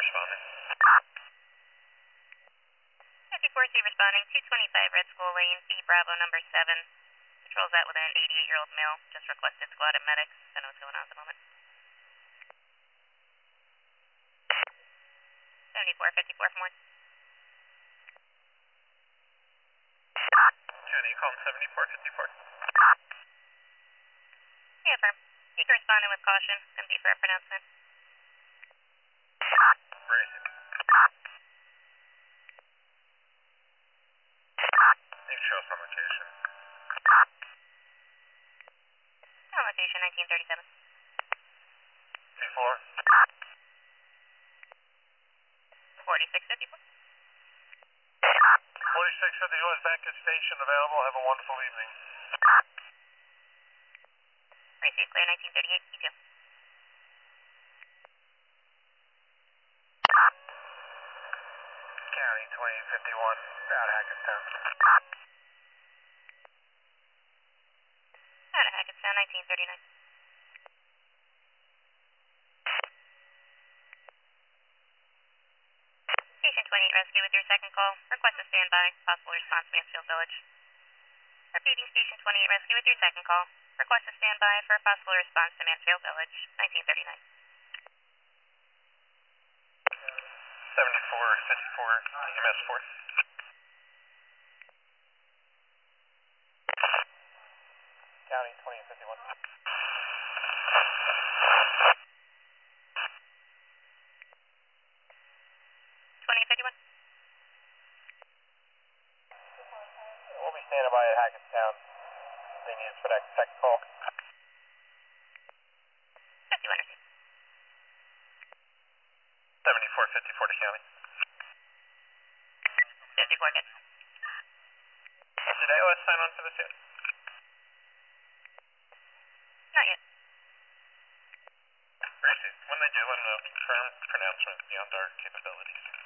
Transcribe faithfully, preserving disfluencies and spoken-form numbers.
responding. fifty-four C responding, two twenty-five Red School Lane, B Bravo number seven. Patrols out with an eighty-eight-year-old male. Just requested squad and medics. Don't know what's going on at the moment. seventy-four fifty-four from one. County, you call seventy-four fifty-four. Yeah, firm. You can respond in with caution. M D for a pronouncement. Where is it? You show us on location. On location, nineteen thirty-seven. C four. forty-six fifty-four. forty-six fifty-one is back at station available. Have a wonderful evening. Receive clear, nineteen thirty-eight. You too. County twenty fifty-one, out of Hackettstown. Out of Hackettstown, nineteen thirty-nine. Station twenty-eight Rescue with your second call. Request a standby. Possible response, Mansfield Village. Repeating Station twenty-eight Rescue with your second call. Request a standby for a possible response to Mansfield Village, nineteen thirty-nine. seventy-four fifty-four, E M S four. County twenty fifty-one. twenty fifty-one. We'll be standing by at Hackettstown. They need us for that second call. fifty-one received. seventy-four fifty-four to county. fifty-four good. Did A O S sign on for this yet? Not yet. Gracie, when they do, let them know. Confirm pronouncement beyond our capabilities.